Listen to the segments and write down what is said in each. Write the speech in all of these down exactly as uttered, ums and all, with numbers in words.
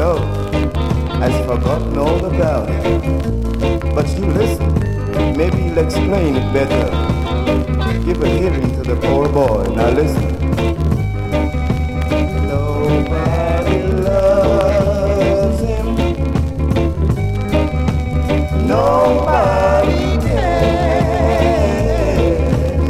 know has forgotten all about it. But you listen, maybe he'll explain it better. Give a hearing to the poor boy. Now listen. Nobody loves him. Nobody cares.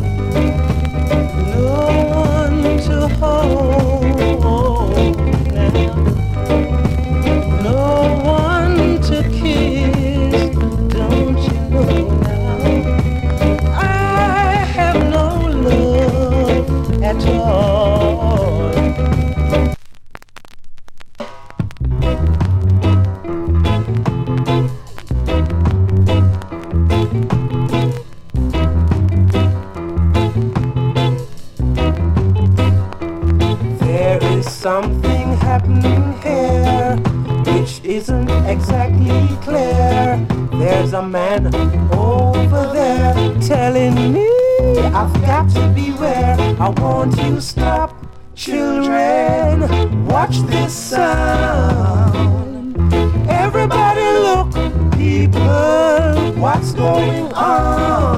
No one to hold now. No one to kiss. Don't you know now? I have no love at all. There is something happening here which isn't exactly clear. There's a man over there telling me I've got to beware. I want you to stop, children, watch this sound. Everybody look, people, what's going on?